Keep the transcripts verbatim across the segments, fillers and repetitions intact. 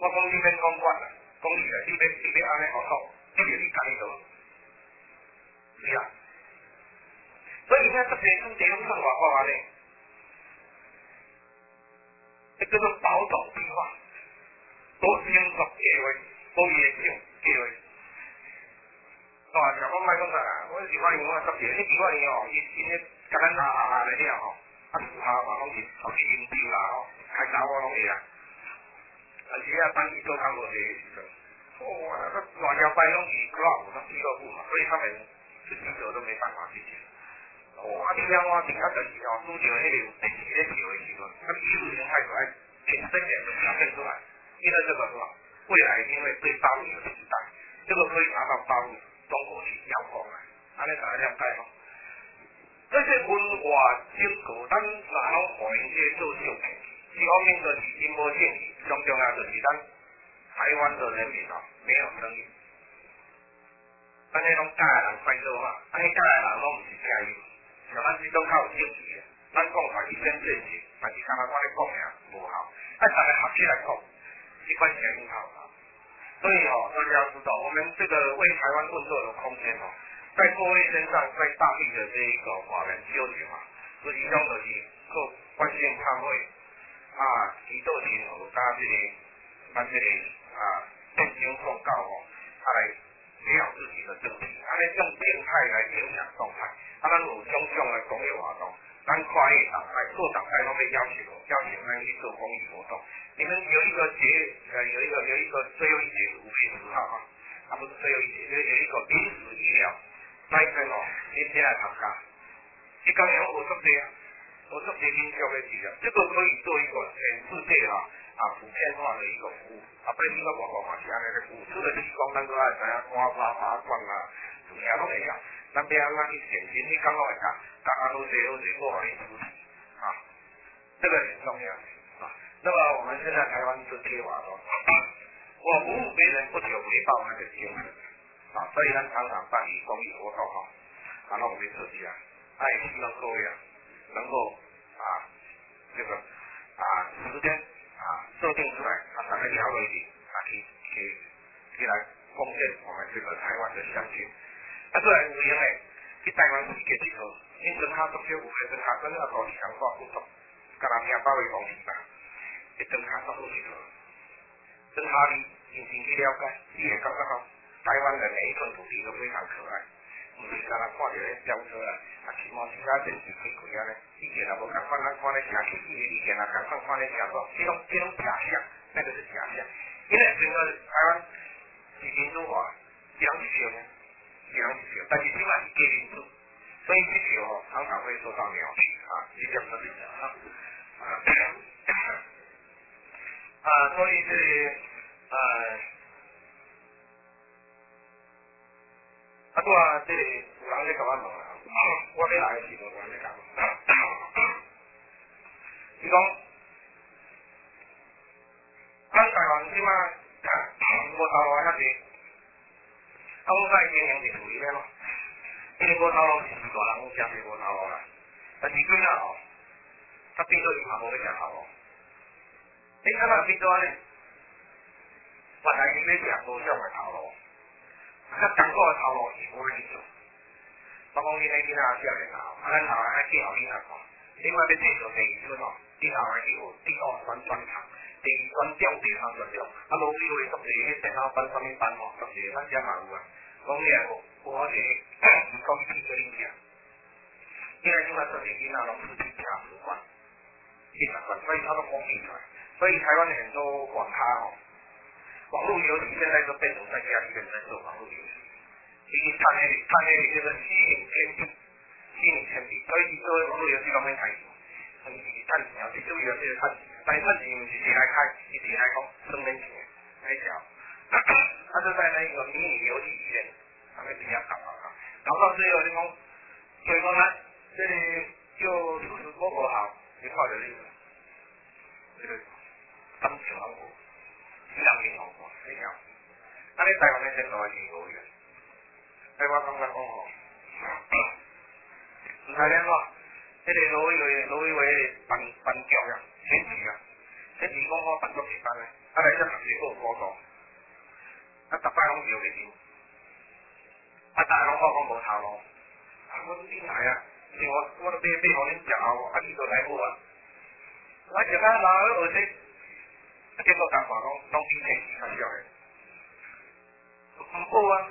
我讲你免讲我啦，讲你啦，你免你免安尼好好，一定你干你做，是啊。所以现在这些从地方上话话话呢，这叫做保守计划，多清楚计划，多严谨计划。啊，像我卖讲啥啦，我是欢迎我十几，迄几万年哦，伊伊迄甲咱下下下来了吼，啊树下嘛拢是头去啉酒啦吼，开查某拢会啊。但是啊，当伊做工无时阵，哇，那大条摆拢是俱乐部，那俱乐部嘛，所以他们自己走都没办法去接。哇！你听我听啊，就是哦，拄着迄个电视咧笑的时阵，啊，艺术形态就爱全身的就表现出来。因为这个是吧？未来一定会对大陆有期待，这个可以拿到大陆、中国去邀功啊，安尼大家了解吼。这些文化经过咱哪拢互因这做小片，一方面就是因无正义，上重要就是咱台湾的人民哦没有声音。安尼拢假的人快乐嘛，安尼假的人拢毋是正义。像咱这种较有正义的，咱讲话一针见血，但是敢若我咧讲尔无效，啊，大家合起来讲，这款声音好啊。所以哦，大家要知道，我们这个为台湾奋斗的空间哦，在各位身上，在大地的这一个华人修行嘛，实际上就是做关心忏悔啊，祈祷亲和加这个咱这个啊念经诵教哦，啊来培养自己的正气，安尼用静态来影响动态。啊，咱有种种的公益活动，咱跨越党派、各党派拢被邀请邀请咱去做公益活动。你们有一个节，呃，有一个有一个最后一节五月十号啊，啊不是最后一节，就是有一个临时医疗那一天哦，今天来参加。这刚刚我做这啊，我做这民教的治疗，这个可以做一个全世界啊啊普遍化的一个服务。啊，不然你个外国嘛是安尼咧，有出的提供，咱都爱知影刮刮拔罐啊，什么拢会晓。咱要安怎去显现？你刚刚会讲，刚刚都最后最后互你出题啊，这个很重要啊。那么我们现在台湾是贴瓦说，我服务别人不求回报那个精神啊，所以咱常常办理公益活动哈，然后我们设计啊，那也希望各位啊能够啊这个啊时间啊设定出来啊，大家了解一点啊，去去去来贡献我们这个台湾的乡亲。啊，做来有用诶，去台湾世界一号，因阵下足少有诶，阵下跟那个高市强化不同，甲人听包围公司吧，一阵下足好一号，阵下你认真去了解，你会感觉到台湾的每一寸土地都非常可爱，毋是干那看着咧飙车啊，啊起码其他电视开开啊咧，以前也无共款，咱看咧城市以以前也共款看咧城市，这种这种假象，那个是假象，因为整个台湾是民主化，这样是少呢。这样是少，但是起码是低民主，所以这条哦常常会受到扭曲啊，这点是真的啊。啊，所以这里呃，啊拄啊，这里有人在甲我问啊，我要来的时阵，有人在甲我，伊讲，咱台湾即马无头路遐济。啊，我甲伊经营是属于咧咯，因为无头路是大人食是无头路啦。但是囡仔吼，他变做伊嘛无要食头路。你看那变做安尼，原来伊要食无种的头路，较艰苦的头路是无去做。我讲你迄囡仔少年啊，啊咱后来爱记互囡仔看，你莫要继续第二春吼，你后来去学第二专专长。第二关中第三专中，啊，老师会作些电脑班、什么班吼，作些咱遮嘛有啊。讲你也无无好个，伊讲伊去做恁囝，因为即摆做些囡仔拢是去听书馆，去读馆，所以他都封闭出来。所以台湾的很多网咖吼，网络游戏现在都变成在家里面在做网络游戏，伊去看那里看那里就是虚拟天地，虚拟天地，所以做网络游戏方面开始，伊是趁钱，最主要就是趁钱。但是趁钱毋是直来开，是直来讲生年钱那条，他就在那个迷你游戏里面，他们比较搞搞搞，搞到最后你讲，所以讲呢，这里就事实不不好，你靠着那个这个当前王国，西洋银行国那条，那你台湾的政府是无远，所以我感觉讲吼，唔太靚喎，這個老以為老以為辦辦教呀。選舉啊，選舉講我辦咗期間咧，啊嚟一行幾個講度，啊，逐摆拢钓袂着，啊，大家拢讲讲无头路，啊，我都顶来啊，像我我都买买互恁食后，啊，伊就来无啊，我食啊老学这，啊，结果甲看讲拢比电视较少个，毋好啊，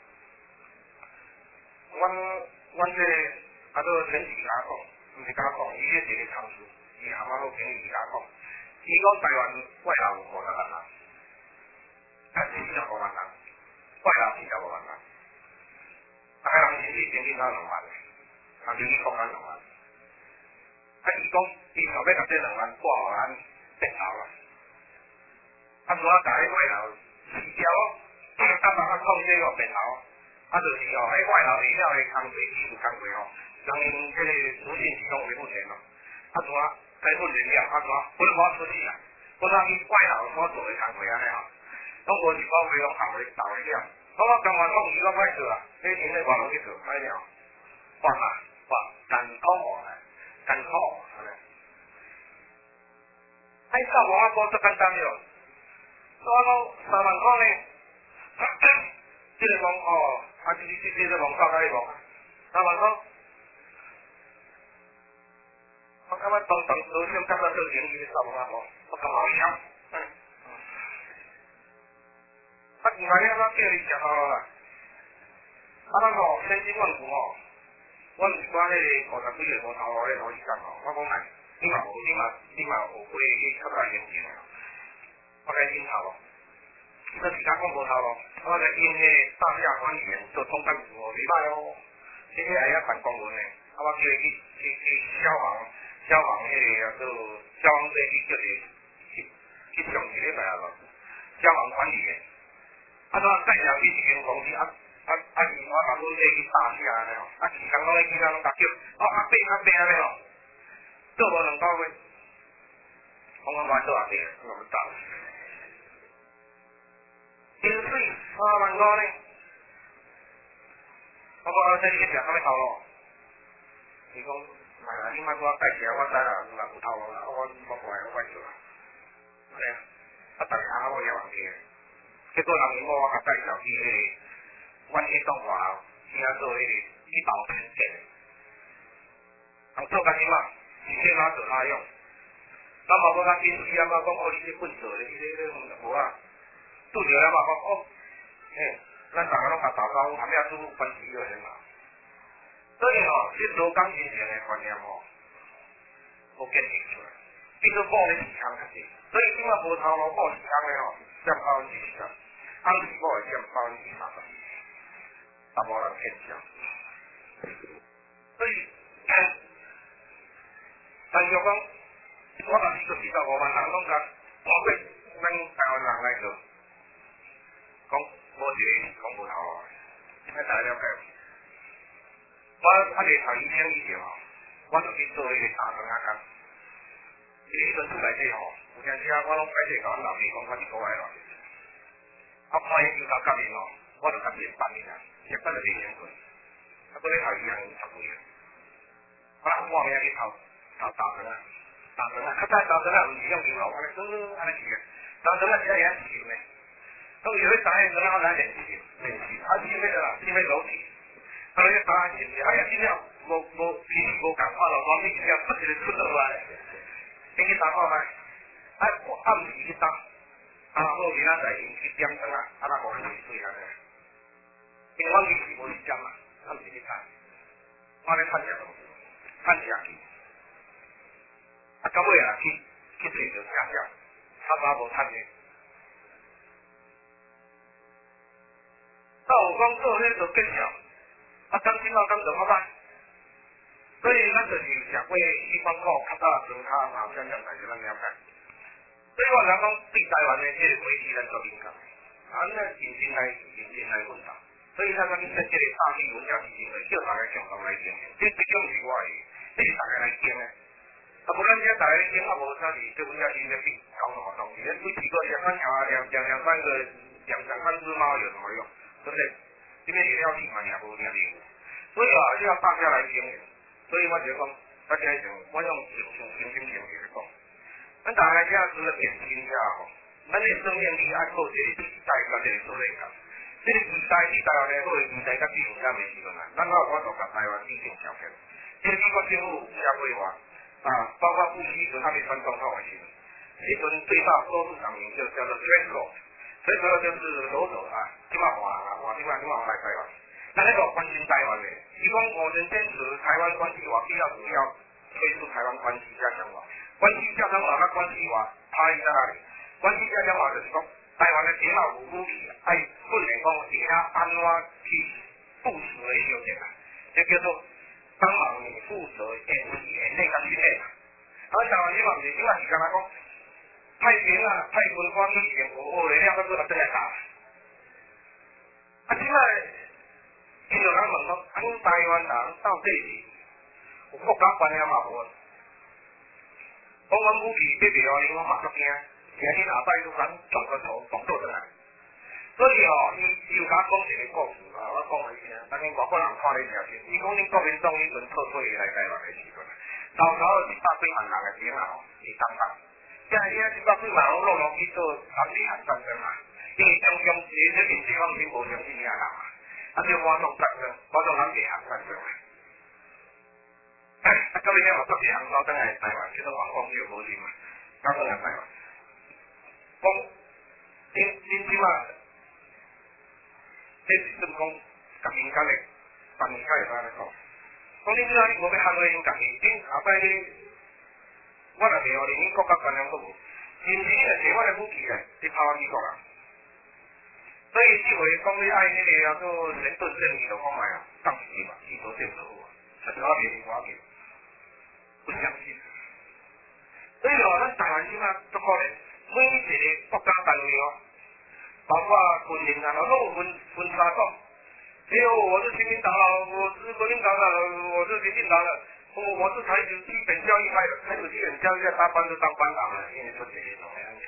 阮阮这个啊，都前时甲讲，毋是甲讲，伊迄一个同事，伊阿妈好朋友伊甲讲，伊讲台湾外劳有五十万人，啊，四十五万人，外劳四十五万人，啊，海人薪水平均到两万，啊，平均国安两万，啊，伊讲伊想要甲这两万挂互咱变头啦，啊，所以甲迄外劳辞掉，啊，干嘛啊控制个变头？啊，就是哦，迄外劳下了的工作技术工作吼，人因即个资讯系统维护全咯，啊，怎啊该训练了，啊怎啊本我出去啊，本来去外劳所做的工作安尼吼，拢无一个月拢后日到的了，我我感觉讲伊个歹做啊，迄钱咧外劳去做，歹了，哇啊哇艰苦啊，艰苦安尼，哎，三万块足简单了，我讲三万块呢，即个讲哦。啊！这这这这网上开无？三万块，我感觉当当多少感觉做生意三万块，我感觉香。嗯。啊，另外咧，我叫你食好啦。啊，咱吼千辛万苦吼，阮是讲迄个五十几个无头路咧，老实讲吼，我讲来，你嘛无，你嘛你嘛有过去较早年前个，我该顶头。这是讲讲无头路，我来因迄大厦管理员做总干事哦，袂歹哦。这个还要办公文的，啊，我叫伊去去去消防消防迄个啊，做消防队去叫伊去去上一礼拜啊，消防管理员。啊，怎介绍去一间公司啊啊啊！伊我把阮去大厦安尼吼，啊，时间拢咧去甲拢甲叫，哦阿伯阿伯安尼吼，做无两个月，我讲我做阿伯，我唔到。薪水三万块呢，我讲这你去食啥物头路？伊讲，哎呀，你莫给我介绍，我知啦，有有头路啦，我我过来我快做啦。哎呀，啊，大家啊，我也忘记，结果人因某我甲介绍去迄个，阮去动华后，去遐做迄个医保评鉴的，人做干什嘛？是去哪做哪用？咱嘛无甲紧死啊，嘛讲哦，你这笨做的，你这这无啊。拄着了嘛，讲哦，嘿，咱大家拢甲打招呼，含了师傅关系就很好。所以吼，这劳工精神的观念吼，无建立出来，变做报的时间较济。所以今仔无头路报时间的吼，占百分之四十，按时报的占百分之三十，也无人见效。所以，但是讲，我若是个四十五万人拢甲包括咱台湾人来做。讲无一个讲无头路，应该大家了解。我还未读医生以前吼，我就去做迄个打针啊工。迄个医生出来这吼，有阵时啊，我拢歹势甲阮老爸讲，我一个月咯。啊，看伊医疗甲面吼，我就甲面半年啊，食饭就袂成困。啊，搁咧读医生十几年，我人半暝去头头打针啊，打针啊，较早打针啊，毋是用牛肉，安尼转安尼去个，打针啊是爱遐收呢。咁有啲打起針啊，咱練習練習，啊，試咩啦？試咩老師？啊，你打下練習，哎呀，今日無無脾氣無共款咯，我呢今日不一個出到來，先去打看下，啊，我暗時去打，啊，好明仔載去點燈啊，啊，那無水水安尼，因為我日時無時間嘛，暗時去打，我咧趁食咯，趁食去，啊，到尾啊去去找着家教，差不多無趁嘅。到有讲做迄做见效，啊，当今嘛讲就好歹，所以咱就是食过西方股较早做较嘛，相相来就咱了解。所以我人讲对台湾的这个危机咱做敏感，啊，咱认真来认真来问答。所以咱讲去设这个大力文教基金会，叫大家共同来经营，这这种是我的，这是大家来经的。啊，无咱遮大家经啊，无啥是这文教基金的比搞什么东西？咱每几个两三条两两两三个两两三只猫有什么用？对不对？这边也要听嘛，也无听哩。所以啊，要大家来经营。所以我就讲，大家就我用用用心心情去讲。咱大家遮除了点心下吼， 咱的生命力爱靠一个期待甲一个所在感。这个期待是台湾的好的期待甲竞争的时阵啊，咱有法度甲台湾制定条件。这个美国政府有规划啊，包括布希时还未选总统的时阵，迄阵最大多数人民就叫做 Draco，Draco 就是罗走啊，即马换啊，换即马即马来台湾。咱迄个关心台湾的，伊讲五年坚持台湾关系法，必要主要推出台湾关系加强法。关系加强法甲关系法差异在哪里？关系加强法就是讲。台湾的电脑有武器，爱训练讲底下安怎去部署的条件啊，这叫做帮忙你负责演习、演练甲训练啊。啊，台湾即嘛毋是，即嘛是干那讲派兵啊、派军官去演学学的了，到做来真来打。啊，即嘛，伊就人问讲，咱台湾人到底是有国家观念嘛无？讲阮武器这袂互你，我嘛足惊。今日下摆都咱转个头动作出来，所以吼，伊伊有甲讲一个故事啊，我讲来听，当然外国人看咧诚真。伊讲恁国民党迄阵撤退来台湾的时阵，偷偷一百几万人的兵啊吼，是东北，现在现在一百几万人陆陆去做南北韩战争嘛，因为中共一个这民主方面无相信遐人啊，啊就发动战争，发动南北韩战争啊。啊，到尾咧，我特别航走登来台湾，叫做网光就无钱嘛，到登来台湾。讲，恁恁即马，这是算讲甲民间的，甲民间的安尼讲。讲恁即马你无要捍卫恁家己，恁后摆你，我若袂互恁，恁国家观念都无，是毋是你若摕我的武器来，你拍我美国人？所以即回讲你爱迄个叫做神盾正义就讲来啊，当时嘛，是做政府啊，实在袂是我叫，不相信。所以哦，咱台湾即马足可怜。每一个国家单位哦，包括军人啊，拢有分分差讲。哎呦，我是亲民党了，我是国民党了，我是民进党了，我我是采取基本教育派的，采取基本教育派，大班就当班长了，因为做这些东西。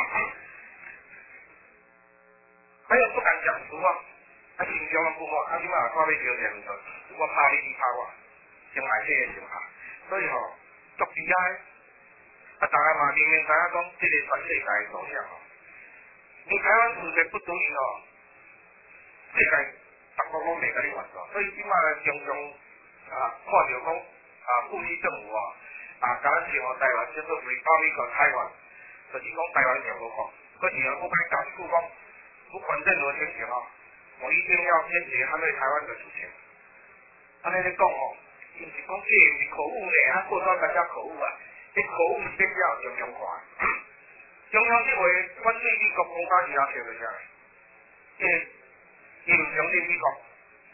还有不敢讲实话，啊，形象不好，啊，起码看要丢钱的，我怕你，你怕我，先买这个先怕，所以吼，足厉害。啊，大家嘛明明知影讲，这个全世界的走向哦，你台湾事实不独立哦，世界各国拢袂甲你援助，所以即马常常啊看到讲啊，顾西政府哦，啊，甲咱称呼台湾叫做 Republic 台湾，就是讲台湾共和国，佮是啊，我甲你讲一句讲，不管任何情形哦，我一定要坚决捍卫台湾的主权。安尼咧讲哦，伊毋是讲这毋是口误咧，啊，过早大家口误啊。迄口误是必要中央看，中央即回反对美国攻打伊拉克就啥？因为伊唔相信美国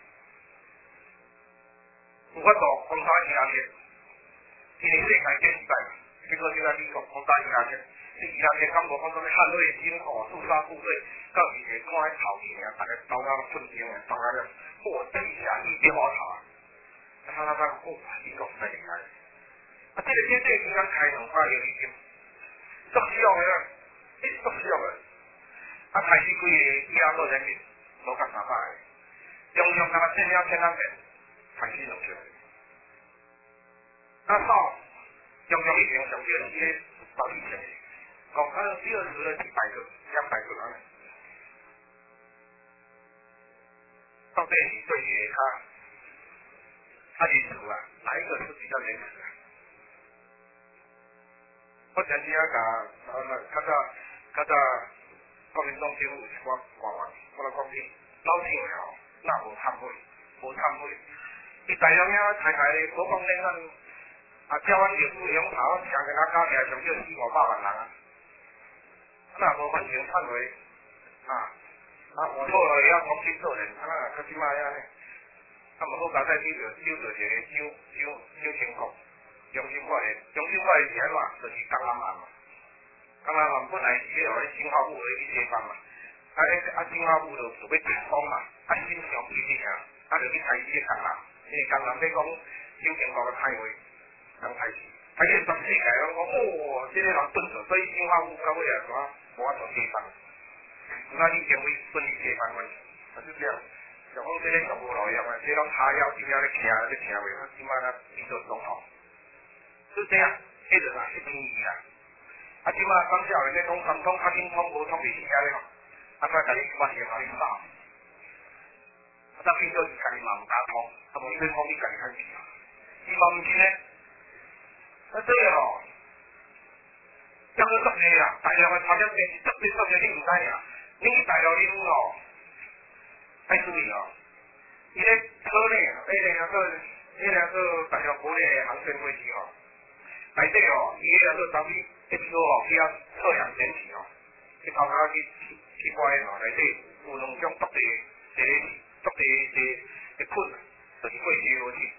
有法度攻打伊拉克，因为世界经济嘛，结果就在美国攻打伊拉克，你伊拉克敢无讲什么捍卫军火、驻扎部队，到时就看喺头前啊，大家斗到瞬间啊，斗到了破地下一边毛头啊，他他他哦，美国太厉害。啊，这个绝对应该开两百个已经，足需要的啦，一直足需要的。啊，开始几个伊拉克人民无甲三百个，中央干那建了千两片，开始弄出来。那少，中央已经上边一个到一千个，讲可能第二十了几百个、两百个安尼。到底是对谁较较认识啊？哪一个是比较认识啊？我前几下甲啊，较早较早国民党政府有一寡官员，我来讲你老蒋的吼，那无忏悔，无忏悔。伊大量遐大概无讲咧，咱啊叫阮历史乡头上个咱加起来上少四五百万人啊，那无完全忏悔啊啊！我错了，要重新做人，啊，较即摆遐呢，啊，无好甲再去着救着一个蒋蒋蒋经国。中心化的，中心化的是安怎？就是江南案嘛。江南案本来是迄个新华部的去接班嘛，啊，迄啊新华部就就要拆封嘛，啊新上去去啊，啊就去开始个江南，因为江南要讲蒋经国的派位，刚开始，开始全世界拢讲，哦，这个人笨死，所以新华部到尾来讲，无法做接班，那你成为顺利接班问题，啊就这样。就讲这个上无路用啊，这拢下腰真正咧徛咧徛位，啊，即摆咱变做总统。是这样，迄阵啊，一千二啊， 啊，即马讲少年咧讲三通，啊，紧通无通袂死啊咧吼，啊，再甲你发现互你扫，啊，再变做伊家己嘛毋敢通，啊，无伊要通你家己开始啊，伊嘛毋是咧，啊，所以吼。讲到作业啊，大陆的差点变是特别作业，你唔知啊？你去大陆你哦，爱注意哦。伊咧车内啊，迄两个，迄两个大陆国内航线飞机哦，内底哦，伊迄两个当时一说哦，去啊测量天气哦，去头壳去去去怪哦，内底有两种特地一个特地一一困，就是过节落去，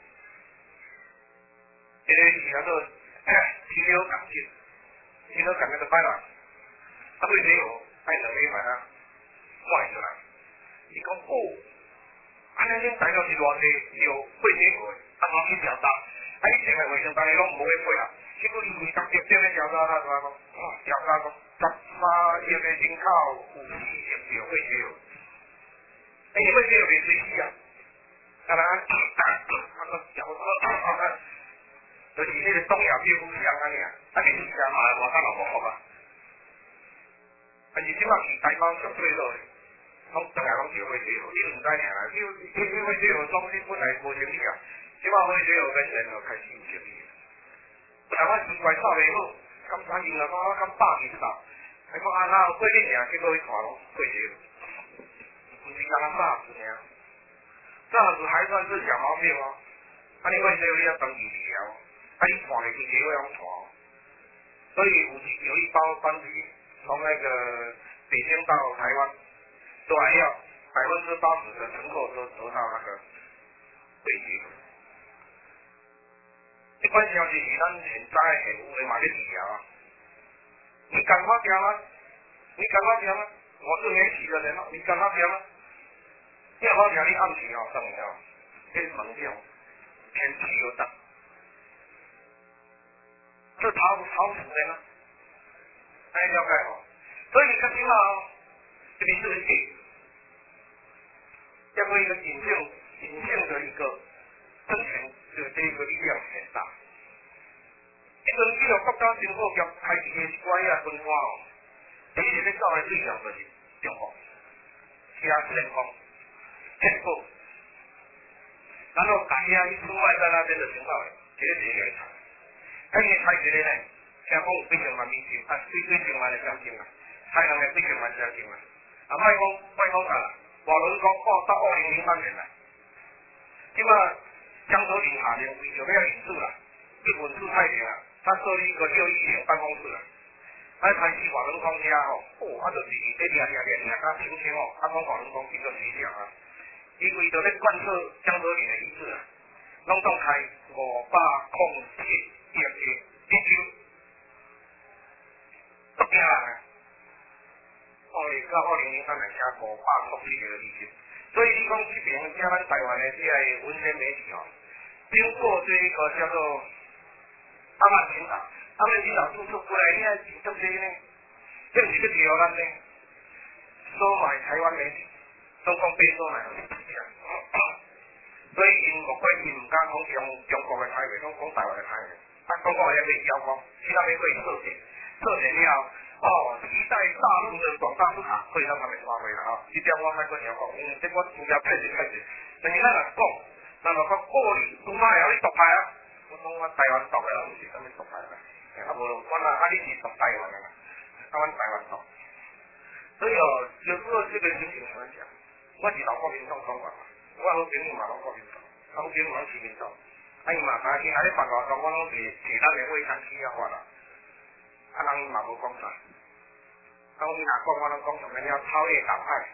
一个是那个气流感觉。伊都感觉到歹啦，啊，对这个爱两礼拜啊，换出来。伊讲哦，安尼恁大陆是偌济有过节过，啊，我去调查，啊，你成个卫生单位拢无要过啊。结果伊伊当直接咧调查，他说讲，哦，调查讲十三亿的人口有四亿有过节有，哎，过节有袂随死啊，啊啦，啊个调查。就是迄个东亚病夫像安尼啊，啊，其实啊嘛外口嘛无福啊。但是即摆是台湾上最落，拢当然拢就会这个，你毋知尔啦。你你你会这个东西本来无生意啊，即摆会这个跟人就开始有生意。本来我奇怪扫袂好，咁反应啊讲我咁百二扫，还讲啊那过年尔，结果伊看拢过这个，毋是干那扫子尔，这样子还算是小毛病哦。啊，你会这个你要登记了。啊！你看袂起结尾拢看，所以有有一包班机从那个北京到台湾，都还要百分之八十的乘客都得到那个对接。这款消息是咱现在现有的嘛咧治疗啊，你敢发表吗？你敢发表吗？我是没洗的人哦，你敢发表吗？你要发表你暗时哦，算唔了，这门票天气又大。这讨讨死的呢，哎，了解哦。所以你看起码哦，这里是个给，要做一个隐性、隐性的一个政权的这个力量很大。一阵这个国家政府局开始的关啊分化哦，第一个造的对象就是中国，其他政府、政府，然后大家一出外在那边的情况，这个是原厂。啊，伊开一个呢，听讲有几千万美金，啊，几几千万的奖金啊，台南的几千万奖金啊，啊，莫讲莫讲啥啦，外轮讲报到二零零三年啦，即马江泽民下令为着要引入啦，日本驻太平啊，他设立一个六亿元办公室啊，啊，开始外轮讲遐吼，哦，啊，就是在掠掠掠掠甲清清哦，啊，讲外轮讲变做水饺啊，伊为着咧贯彻江泽民的意志啊，拢总开五百空七。业绩研究，不惊啦！二零到二零零三年下五百空七个利息，所以你讲这边像咱台湾的这个文宣媒体哦，经过这一个叫做阿曼领导，阿曼领导做出过来，你看这这些呢，这是个条咱呢，收买台湾媒体，总共被收买了几项，所以因目前因唔敢讲中中国的台媒，拢讲台湾的台媒。啊，讲讲遐被邀光，去那边可以设点，设点了，哦，期待大陆的广大市场可以让他们发挥了啊！这点我还可以讲，因为这我真正确实确实，但是咱若讲，咱若讲过滤，拄歹啊，你独派啊，我讲我台湾独的啦，毋是啥物独派啦，啊无，我若啊你是独台湾的啦，啊阮台湾独，所以哦，有时候这个情形怎么讲？我是老国民党党员嘛，我好朋友嘛老国民党，好朋友拢是民党。啊，伊嘛相信啊，咧办活动，我拢是摕咱的卫生企业法啦。啊，人嘛无讲啥。啊，我伊若讲，我拢讲什么叫超越党派，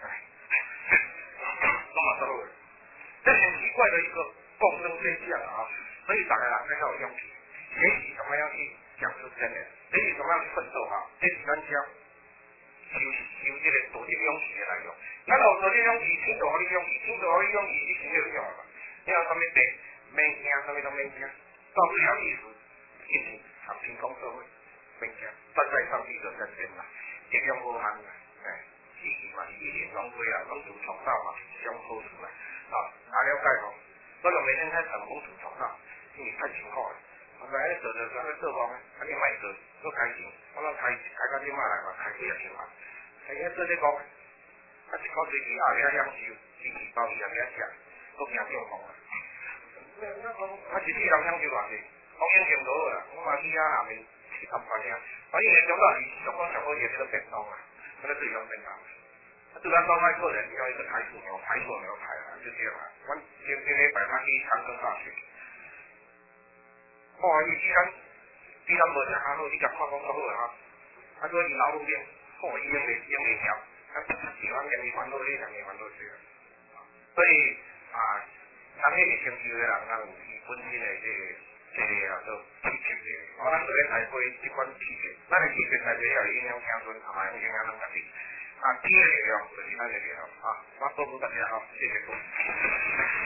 拢嘛错误。这很奇怪的一个共生现象啊，所以大家人要有勇气，学习怎么样去讲出真的，学习怎么样去奋斗啊，这是咱只要修修这个道德勇气的内容。咱有道德勇气，天道互你勇气，天道互你勇气，你先有用啊。你有啥物地？免惊，啥物都免惊，到最后意思，一定和平公社会，免惊，站在上帝的身边啦，一样无限啦，哎，事情嘛是一点拢过啦，拢自创造嘛是相好事啦，啊，大了解吼，我就每天在等公主创造，因为太辛苦了，啊， 我来咧做做做咧做工，啊你卖做，做开钱，我拢开开到即马来嘛，开几啊千万，开咧做咧工，啊一口水气后遐享受，支持包伊也遐食，都惊中风啊！我一世人享受偌济，我眼睛都好啦，我嘛去遐下面去探看遐，我以前中到是上讲上好食迄个便当啊，迄个最用便当。对咱招待客人要一个台式牛台式牛排啊，就这样啊。我今今礼拜他去长庚大学，哇！伊既然既然无食较好，你甲看讲较好啊，啊，所以老路边，哇！伊用袂用袂晓，啊，喜欢跟你烦恼，你跟你烦恼些。所以啊，咱迄个成就的人，咱有伊本身的这个这个啊，做气质的，哦，咱做咧栽培即款气质，咱的气质栽培也是影响青春，同埋影响咱家己。啊，第二个力量就是咱的力量啊，我祝福大家好，谢谢各位。